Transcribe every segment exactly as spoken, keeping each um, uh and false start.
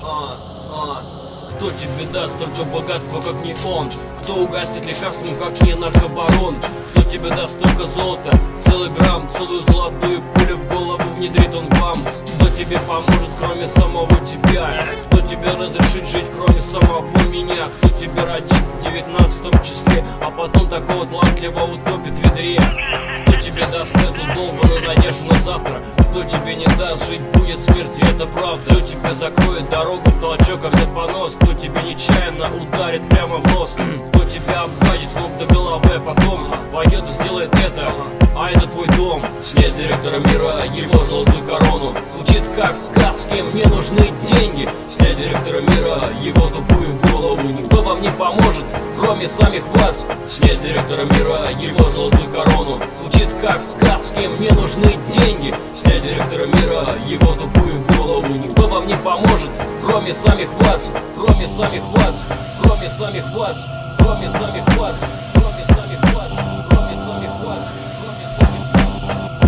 а, а. Кто тебе даст столько богатства, как не он? Кто угостит лекарством, как не наркобарон? Кто тебе даст столько золота, целый грамм, целую золотую пулю в голову внедрит он вам? Кто тебе поможет, кроме самого тебя? Кто тебе разрешит жить, кроме самого меня? Кто тебе родит в девятнадцатом числе, а потом такого талантливого утопит в ведре? Кто тебе даст эту долбаную надежду на завтра? Кто тебе не даст жить, будет смерть, и это правда? Кто тебе закроет дорогу в толчок, когда понос? Кто тебе нечаянно ударит прямо в нос? Кто тебя обгадит с ног до головы, а потом войдет и сделает это? А это твой дом. Снять с директора мира его золотую корону. Звучит как в сказке, мне нужны деньги. Снять с директора мира его тупую голову. Никто вам не поможет, кроме самих вас. Снять с директора мира его золотую корону. Звучит как в сказке, мне нужны деньги. Снять с директора мира его тупую голову. Никто вам не поможет, кроме самих вас. Кроме самих вас, кроме самих вас, кроме самих вас, кроме самих вас, кроме самих вас, кроме самих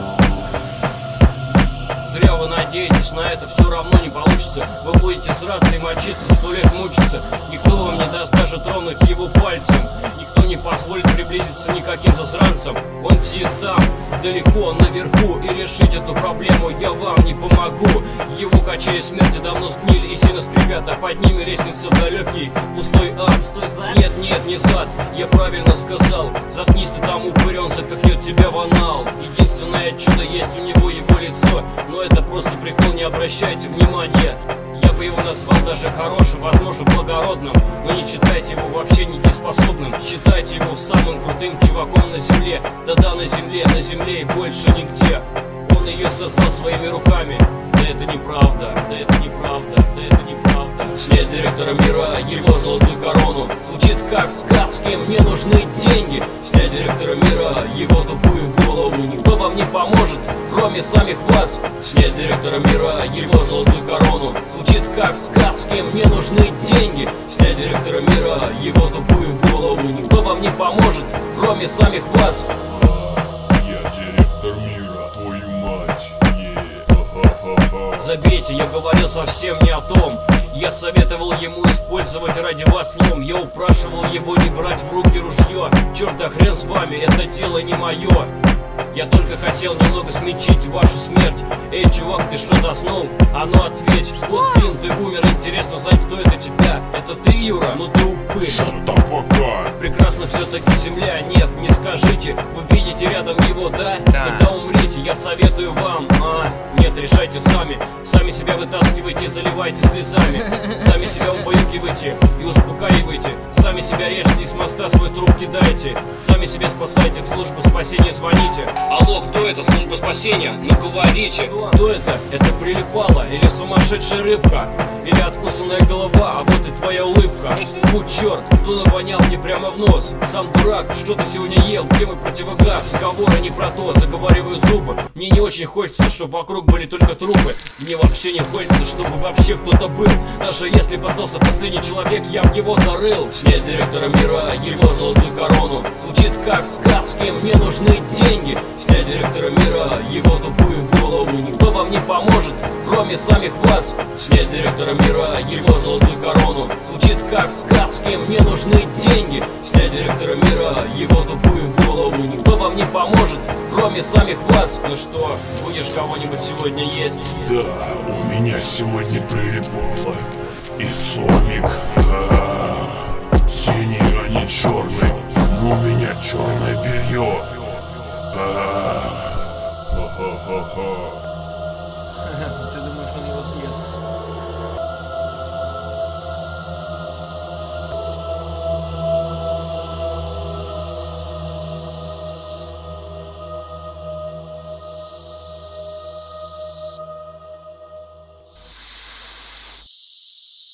вас. Зря вы надеетесь, на это все равно не получится. Вы будете сраться и мочиться, сто лет мучиться. Никто вам не даст даже тронуть его пальцем. Никто не позволит приблизиться никаким засранцам. Он сидит там, далеко наверху, и решить эту проблему я вам не помогу. Его качели смерти давно сгнили и сильно скрипят, а под ними лестница в далекий пустой ад. Нет, нет, не зад, я правильно сказал. Заткнись ты там, упырь, он запихнет тебя в анал. Единственное чудо есть у него его лицо, но это просто прикол, не обращайте внимания. Я бы его назвал даже хорошим, возможно благородным, но не считайте его вообще недееспособным. Считайте его самым крутым чуваком на земле. Да-да, на земле, на земле и больше нигде. Он ее создал своими руками. Да это неправда, да это неправда, да это неправда. Снять с директора мира его золотую корону. Звучит как в сказке, мне нужны деньги. Снять с директора мира его тупую голову. Никто вам не поможет, кроме самих вас. Снять с директора мира его золотую корону. Звучит как в сказке, мне нужны деньги. Снять с директора мира его тупую голову. Никто вам не поможет, кроме самих вас. Я директор мира, твою мать. Забейте, я говорил совсем не о том. Я советовал ему использовать ради вас лом. Я упрашивал его не брать в руки ружье. Черт да хрен с вами, это дело не мое. Я только хотел немного смягчить вашу смерть. Эй, чувак, ты что, заснул? А ну ответь. Вот, блин, ты умер, интересно знать, кто это тебя. Это ты, Юра? Ну ты упырь. Shut the fuck up. Прекрасно все-таки земля, нет, не скажите. Вы видите рядом его, да? Да. Тогда умрите, я советую вам. А, нет, решайте сами. Сами себя вытаскивайте и заливайте слезами. Сами себя убаюкивайте и успокаивайте. Сами себя режьте и с моста свой труп кидайте. Сами себя спасайте, в службу спасения звоните. Алло, кто это? Служба спасения? Ну говорите. Кто это? Это прилипало? Или сумасшедшая рыбка? Или откусанная голова? А вот и твоя улыбка. Фу, черт, кто навонял мне прямо в нос? Сам дурак, что ты сегодня ел? Где мой противогаз? Разговоры не про то, заговариваю зубы. Мне не очень хочется, чтобы вокруг были только трупы. Мне вообще не хочется, чтобы вообще кто-то был. Даже если остался последний человек, я б его зарыл. Снять с директора мира его золотую корону. Звучит как в сказке, мне нужны деньги. Снять с директора мира его тупую голову. Никто вам не поможет, кроме самих вас. Снять с директора мира его золотую корону. Звучит как в сказке, мне нужны деньги. Снять с директора мира его тупую голову. Никто вам не поможет, кроме самих вас. Ну что, будешь кого-нибудь сегодня есть? Да, у меня сегодня прилипало. И Соник. А-а-а. Синий, а не черный. Но у меня черное белье. А-а-а. Ты думаешь, он его съест?